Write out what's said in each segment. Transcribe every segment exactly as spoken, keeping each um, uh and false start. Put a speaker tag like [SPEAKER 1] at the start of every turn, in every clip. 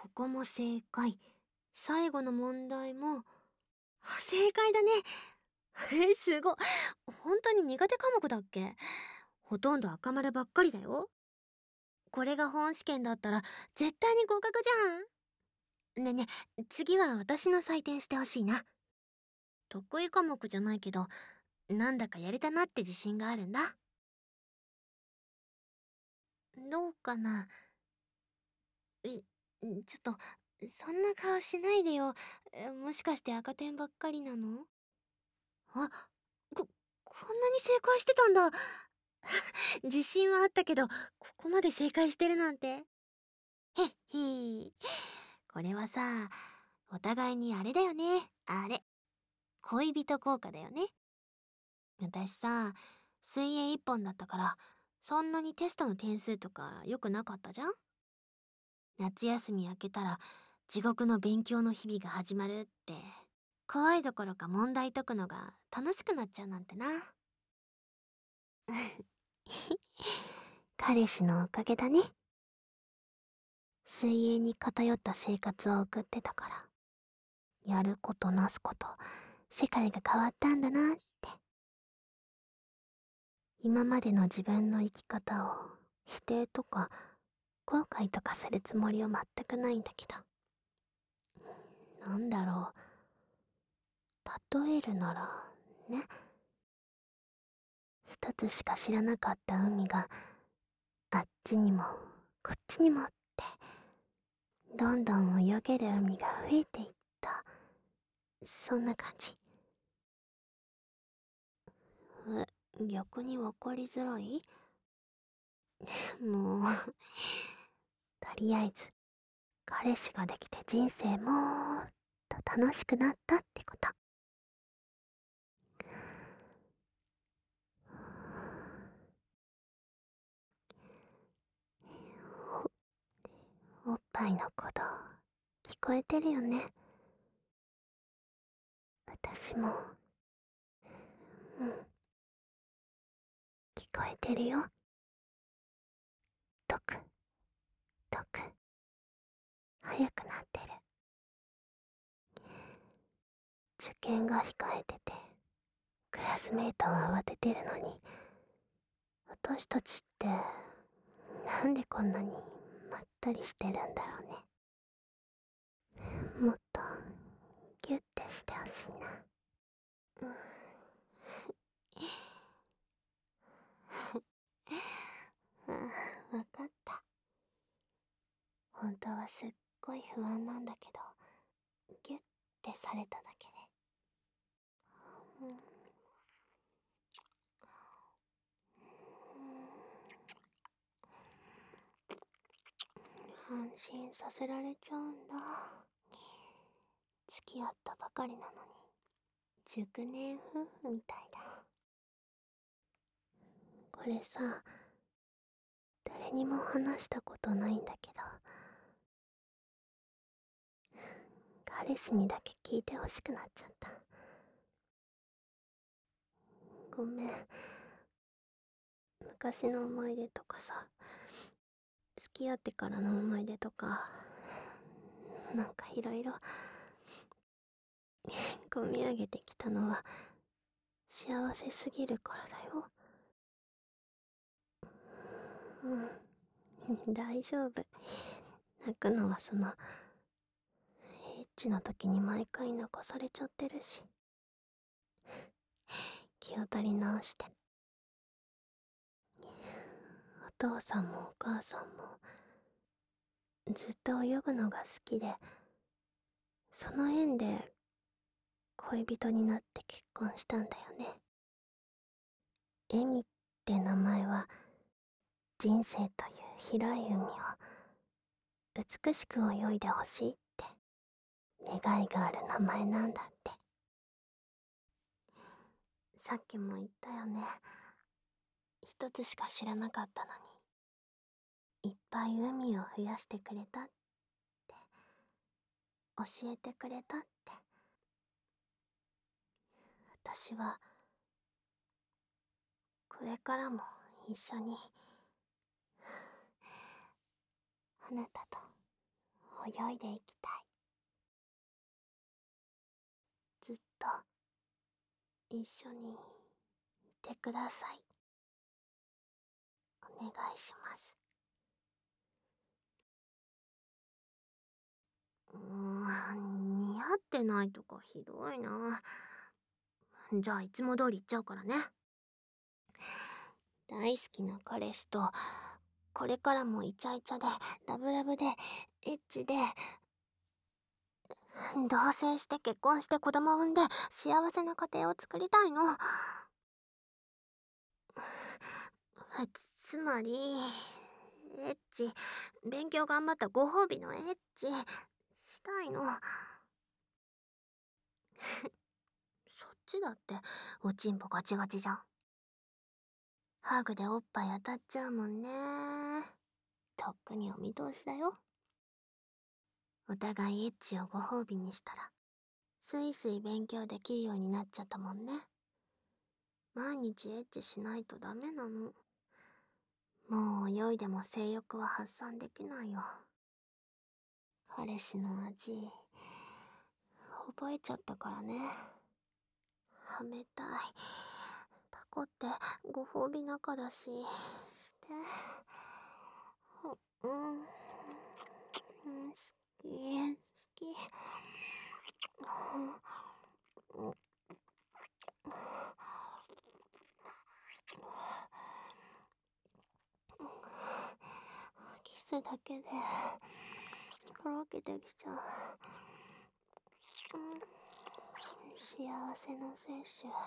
[SPEAKER 1] ここも正解。最後の問題も、正解だね。え、すごい。本当に苦手科目だっけ？ほとんど赤丸ばっかりだよ。これが本試験だったら絶対に合格じゃん。ねえねえ、次は私の採点してほしいな。得意科目じゃないけど、なんだかやれたなって自信があるんだ。どうかな。い、ちょっと、そんな顔しないでよ。えもしかして赤点ばっかりなの？あ、こ、こんなに正解してたんだ。自信はあったけど、ここまで正解してるなんて。へっへー。これはさ、お互いにあれだよね。あれ。恋人効果だよね。私さ、水泳一本だったから、そんなにテストの点数とか良くなかったじゃん。夏休み明けたら、地獄の勉強の日々が始まるって、怖いどころか問題解くのが楽しくなっちゃうなんてな。彼氏のおかげだね。水泳に偏った生活を送ってたから、やることなすこと、世界が変わったんだなって。今までの自分の生き方を否定とか後悔とかするつもりは全くないんだけど。なんだろう。例えるなら、ね。一つしか知らなかった海が、あっちにも、こっちにもって、どんどん泳げる海が増えていった。そんな感じ。え、逆にわかりづらい？もうとりあえず、彼氏ができて人生もーっと楽しくなったってこと。お、おっぱいのこと聞こえてるよね。私も、うん、聞こえてるよ。とく、とく、早くなってる。受験が控えてて、クラスメートは慌ててるのに、私たちって、なんでこんなにまったりしてるんだろうね。もっと、ギュッてしてほしいな。うん。ああ、わかった。本当はすっごい不安なんだけど、ギュッてされただけで。うん、安心させられちゃうんだ。付き合ったばかりなのに、熟年夫婦みたいだ。これさ、誰にも話したことないんだけど、彼氏にだけ聞いてほしくなっちゃった。ごめん。昔の思い出とかさ、付き合ってからの思い出とか、なんかいろいろ込み上げてきたのは幸せすぎるからだよ。うん、大丈夫。泣くのはその、エッチの時に毎回泣かされちゃってるし。気を取り直して。お父さんもお母さんも、ずっと泳ぐのが好きで、その縁で恋人になって結婚したんだよね。エミって名前は、人生という広い海を美しく泳いでほしいって願いがある名前なんだって。さっきも言ったよね。一つしか知らなかったのに、いっぱい海を増やしてくれたって、教えてくれたって。私は、これからも一緒に、あなたと泳いでいきたい。ずっと一緒にいてください。お願いします。うーん、似合ってないとかひどいな。じゃあいつも通り言っちゃうからね。大好きな彼氏とこれからもイチャイチャでラブラブでエッチで同棲して結婚して子供を産んで幸せな家庭を作りたいの。つまりエッチ、勉強頑張ったご褒美のエッチしたいの。そっちだっておちんぽガチガチじゃん。ハグでおっぱい当たっちゃうもんね。とっくにお見通しだよ。お互いエッチをご褒美にしたらスイスイ勉強できるようになっちゃったもんね。毎日エッチしないとダメなの。もう泳いでも性欲は発散できないよ。彼氏の味覚えちゃったからね。はめたい。パコってご褒美仲だしして。うん、うん、好き好き。うん、キスだけでとろけてきちゃう。うん、幸せの摂取。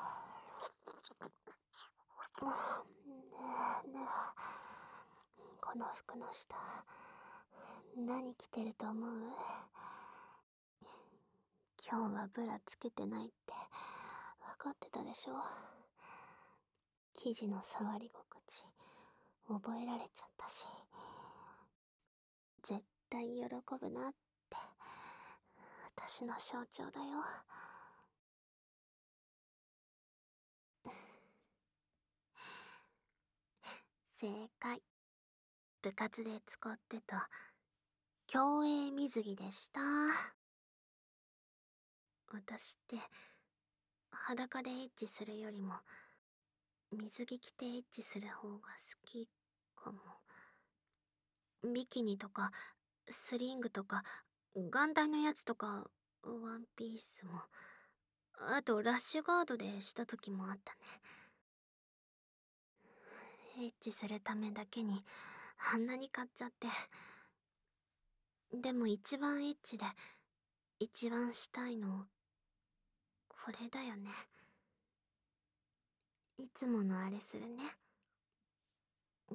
[SPEAKER 1] ねえねえ、この服の下何着てると思う？今日はブラつけてないって分かってたでしょ。生地の触り心地覚えられちゃったし、絶対喜ぶなって私の象徴だよ。正解。部活で使ってた競泳水着でした。私って裸でエッチするよりも水着着てエッチする方が好きかも。ビキニとかスリングとか眼帯のやつとかワンピースも、あとラッシュガードでした時もあったね。エッチするためだけにあんなに買っちゃって。でも一番エッチで一番したいのこれだよね。いつものあれするね。うん、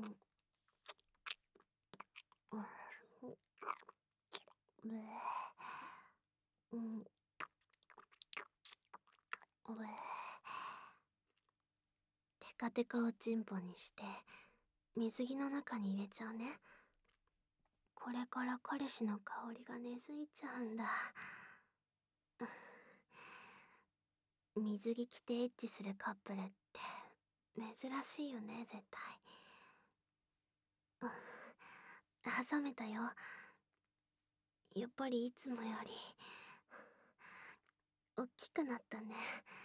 [SPEAKER 1] うん、うん、テカテカをチンポにして水着の中に入れちゃうね。これから彼氏の香りが根付いちゃうんだ。水着着てエッチするカップルって珍しいよね、絶対。挟めたよ。やっぱりいつもより大きくなったね。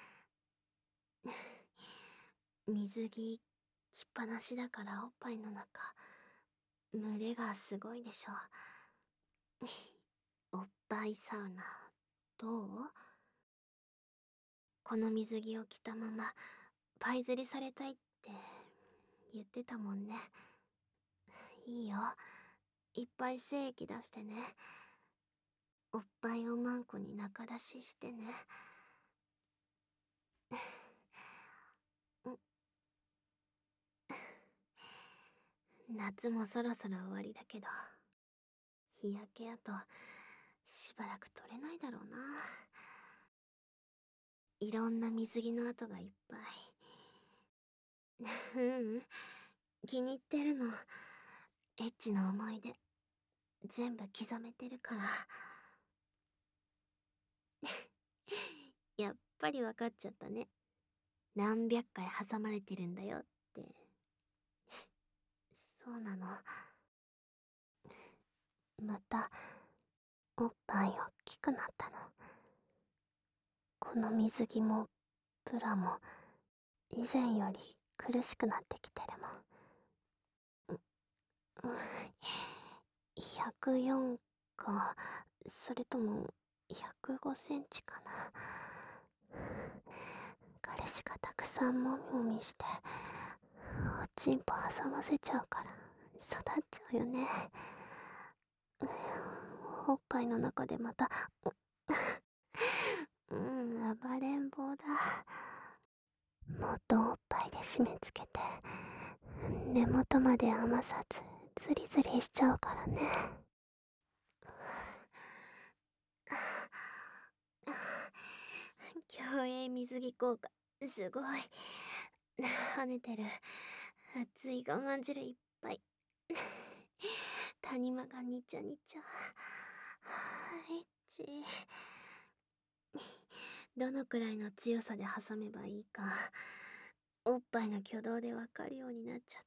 [SPEAKER 1] 水着着っぱなしだからおっぱいの中群れがすごいでしょ。おっぱいサウナどう？この水着を着たままパイ釣りされたいって言ってたもんね。いいよ、いっぱい精液出してね。おっぱいをマンコに中出ししてね。夏もそろそろ終わりだけど日焼け跡しばらく取れないだろうな。いろんな水着の跡がいっぱい。うん、気に入ってるの。エッチの思い出全部刻めてるから。やっぱり分かっちゃったね。何百回挟まれてるんだよって。そうなの。またおっぱい大きくなったの。この水着もブラも以前より苦しくなってきてるもん。うん、ひゃくよんか、それともひゃくごセンチかな。彼氏がたくさんもみもみしておちんぽ挟ませちゃうから育っちゃうよね。おっぱいの中でまたうん、暴れん坊だ。もっとおっぱいで締め付けて根元まで甘さずズリズリしちゃうからね。競泳水着効果すごい。跳ねてる。熱い我慢汁いっぱい。谷間がにちゃにちゃ。エッチ。どのくらいの強さで挟めばいいかおっぱいの挙動でわかるようになっちゃった。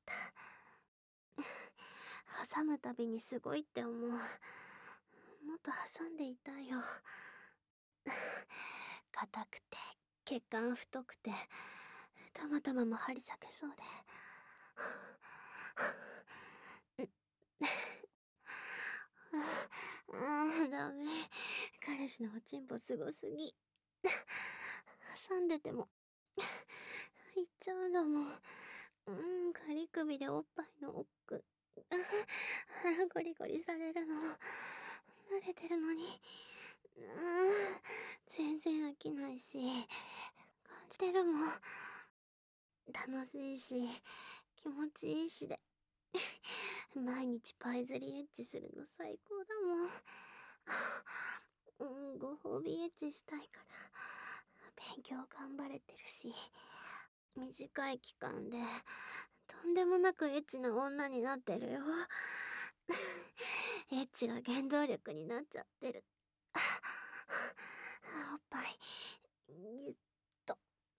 [SPEAKER 1] 挟むたびにすごいって思う。もっと挟んでいたいよ。硬くて血管太くてたまたまも張り裂けそうで。ああ、ダメ。彼氏のおちんぽすごすぎ。挟んでてもいっちゃうのもん。うん、ガリ首でおっぱいの奥ゴリゴリされるの慣れてるのに、うん、全然飽きないし感じてるもん。楽しいし気持ちいいしで毎日パイ釣りエッチするの最高だもん。うん、ご褒美エッチしたいから勉強頑張れてるし短い期間でとんでもなくエッチな女になってるよ。エッチが原動力になっちゃってる。おっぱいぎゅっと。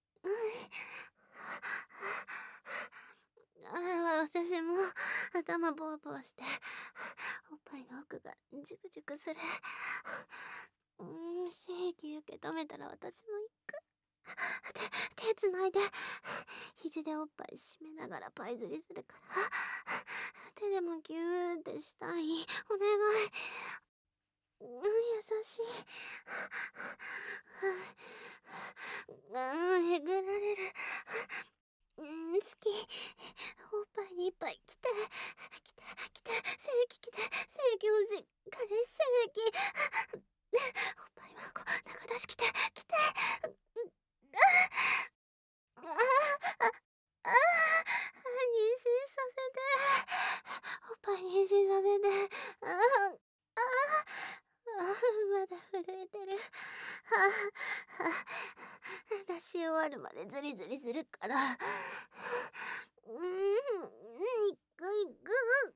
[SPEAKER 1] あ、私も頭ボワボワしておっぱいの奥がジュクジュクする。うん、精液受け止めたら私も行く。手、手つないで肘でおっぱい締めながらパイ釣りするから手でもギューってしたい。お願い。うん、優しい。うん、えぐられる。うん、好き。おっぱいにいっぱい来て。来て、来て。精液来て。精液欲しい。彼氏精液。おっぱいはこう、中出し来て。来て。ああ、ああ、妊娠させて。おっぱい妊娠させて。ああ、ああ、まだ震えてる。ああ、出し終わるまでズリズリするから。うん、にくいぐー。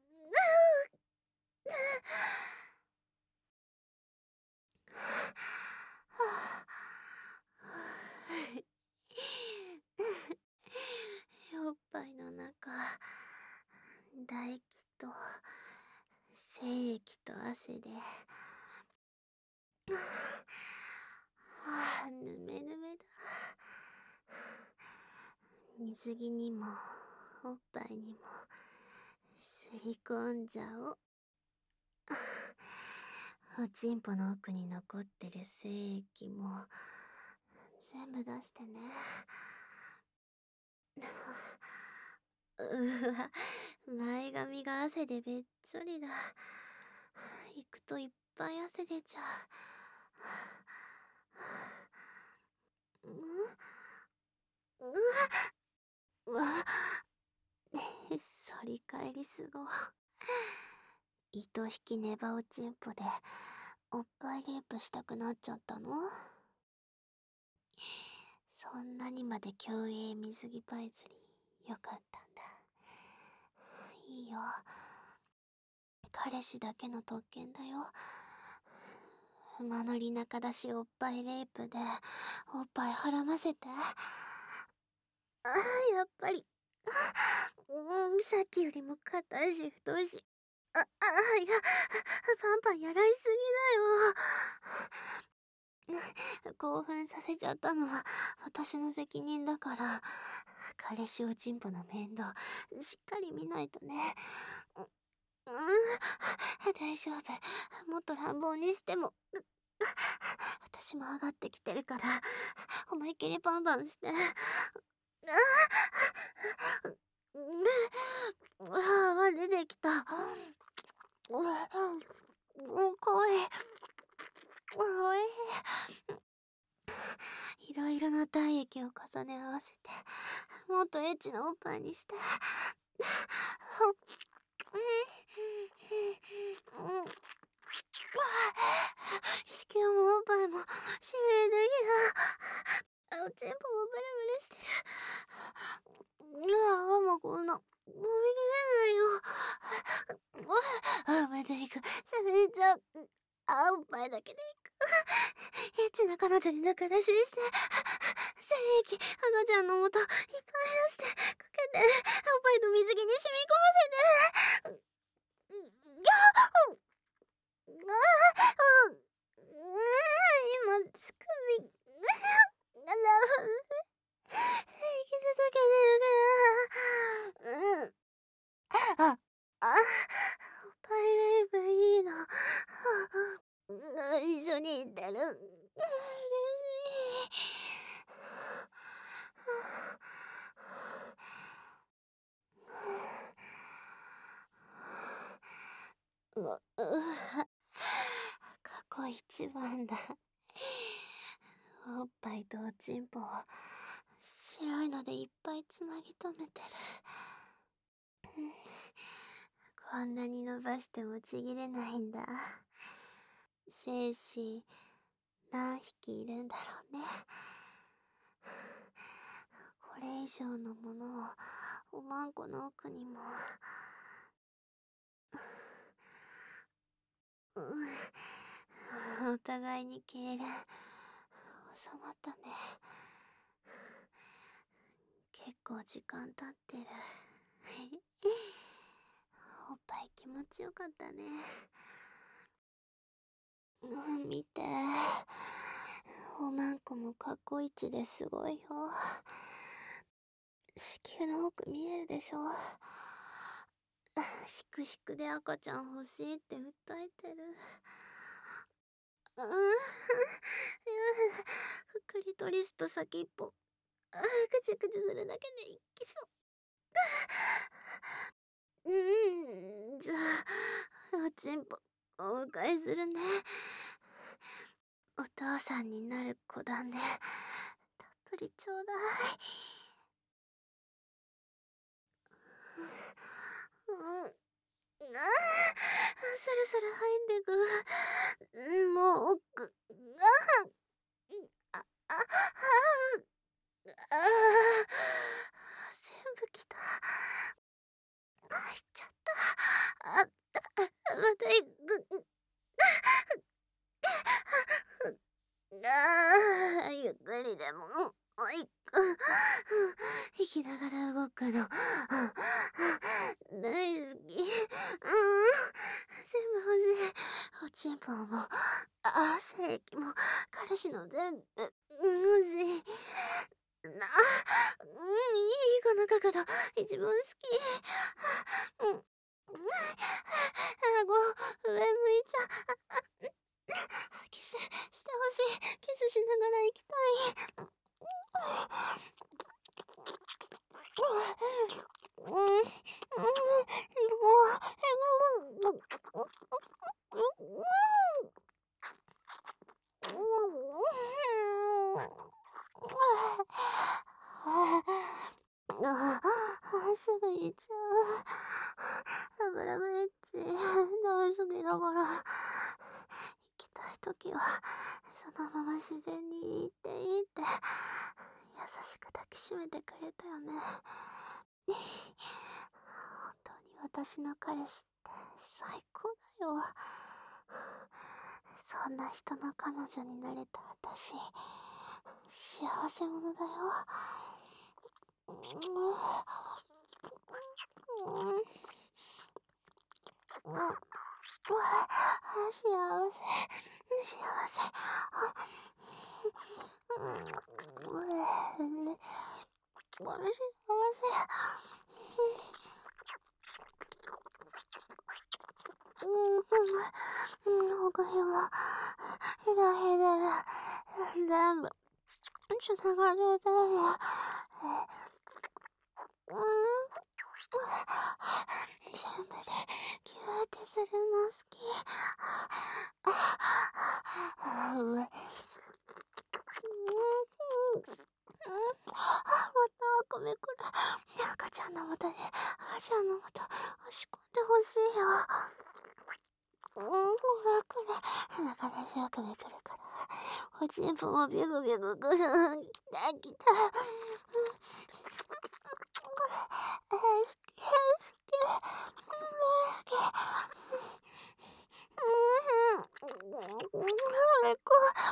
[SPEAKER 1] おっぱいの中、唾液と精液と汗で、はあ、ぬめぬめだ。水着にもおっぱいにも吸い込んじゃおう。おちんぽの奥に残ってる精液も全部出してね。うわ、前髪が汗でべっちょりだ。行くといっぱい汗出ちゃう。うんうわうわ反り返りすご。糸引きネバおちんぽでおっぱいレイプしたくなっちゃったの？そんなにまで競泳水着パイ釣りよかったんだ。いいよ、彼氏だけの特権だよ。馬乗り中出しおっぱいレイプでおっぱいはらませて。ああ、やっぱりうん、さっきよりも硬いし太いしあ、あ、いや、パンパンやらいすぎだよ。興奮させちゃったのは私の責任だから、彼氏おちんぽの面倒しっかり見ないとね。う、うん、大丈夫。もっと乱暴にしても、う、私も上がってきてるから、思いっきりパンパンして。ああ、うん、泡出てきた。うん、うん、怖い。おい。いろいろな体液を重ね合わせて、もっとエッチなおっぱいにして。うん。うん。子宮もおっぱいもしびれてきた。おちんぽもブルブルしてる。うわ、泡もこんな、飲みきれないよ。あ、また行く。しびれちゃう。あ、おっぱいだけでいく。エッチな彼女に仲出しして、精液、赤ちゃんの元いっぱい出して、かけて、おっぱいと水着に染み込ませて。うん、やっ、うん、ああ、うん、今、乳首、あら、息で溶けてるから。うん。あ、あ、おっぱいレイブいいの。うん、一緒に行ってる。嬉しい。うわ、うわ、過去一番だ。おっぱいとおちんぽを白いのでいっぱいつなぎ止めてる。うん、こんなに伸ばしてもちぎれないんだ。精子何匹いるんだろうね。これ以上のものをおまんこの奥にも。うん、お互いに痙攣収まったね。結構時間経ってる。おっぱい気持ちよかったね。うん、見て。おまんこも過去一ですごいよ。子宮の奥見えるでしょ。ひくひくで赤ちゃん欲しいって訴えてる。うん、クリトリスと先っぽ、あ、くちゅくちゅするだけで一気そう。うん、じゃあ、おちんぽ、お迎えするね。お父さんになる子だね。たっぷりちょうだい。うん。ああ、スルスル入んでく。うん、もう奥。ああ、あ、あ、ああ、全部きた。入っちゃった。あった。また行く。ああ、ゆっくりでも、おいく。生きながら動くの。大好き。うん。全部欲しい。おちんぽも、あ、精液も、彼氏の全部、欲しい。な、うん、いいこの角度。一番好き。うん。顎、上向いちゃ。キスしてほしい。キスしながら行きたい。うん、うん、うん、ああ、すぐ言っちゃう。ラブラブエッチ大好きだから、行きたいときはそのまま自然に言っていいって優しく抱きしめてくれたよね。本当に私の彼氏って最高だよ。そんな人の彼女になれた私、幸せ者だよ。うん、うん、 うん、うわ、幸せ、幸せ。うん、うえ、幸せ。うん、うん、他にも、ひらひらら、全部、ちょっとが状態よ。うん、全部でギューってするの好き。うん、うん、またごめんこれ。赤ちゃんのもとに、赤ちゃんのもと、押し込んでほしいよ。うん、ほらこれ、中でしよくめくるから。おちんぽもビクビクくる。きたきた。好き、好き。うん、こ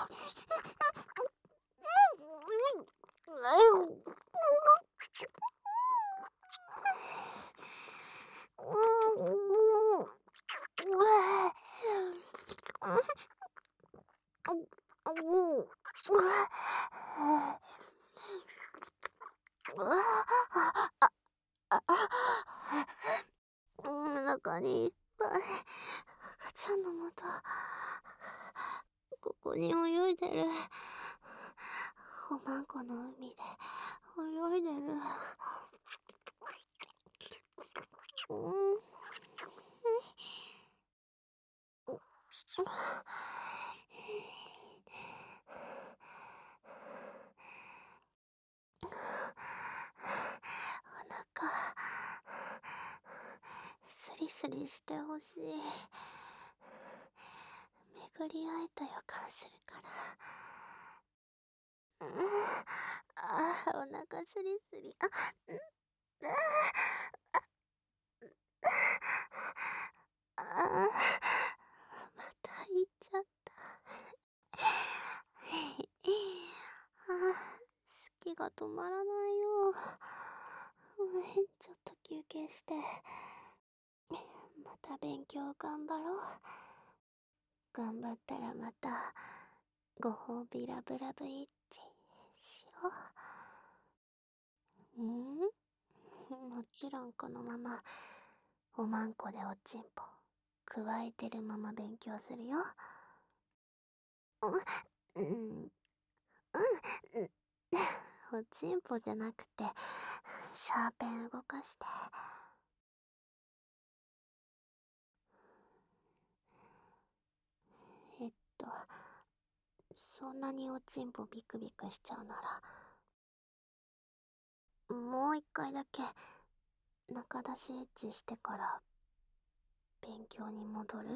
[SPEAKER 1] うん、中にいっぱい赤ちゃんのもと、ここに泳いでる。おまんこの海で泳いでる。うん、お腹、スリスリしてほしい。巡り会えた予感するから。うん、あー、お腹スリスリ。あ、うん、ああ、また行っちゃった。ああ、息が止まらないよ。うん、ちょっと休憩して、また勉強頑張ろう。頑張ったらまた、ご褒美ラブラブイッチしよう。んもちろんこのまま、おまんこでおちんぽ、くわえてるまま勉強するよ。うん、うん、うん。おちんぽじゃなくて、シャーペン動かして。えっと、そんなにおちんぽビクビクしちゃうなら、もう一回だけ、中出しエッチしてから、勉強に戻る？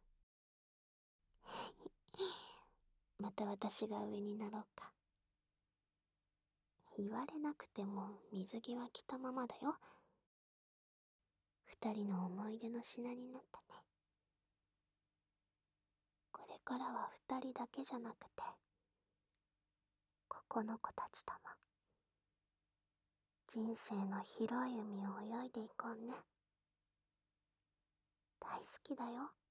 [SPEAKER 1] また私が上になろうか。言われなくても水着は着たままだよ。二人の思い出の品になったね。これからは二人だけじゃなくて、ここの子たちとも、人生の広い海を泳いでいこうね。大好きだよ。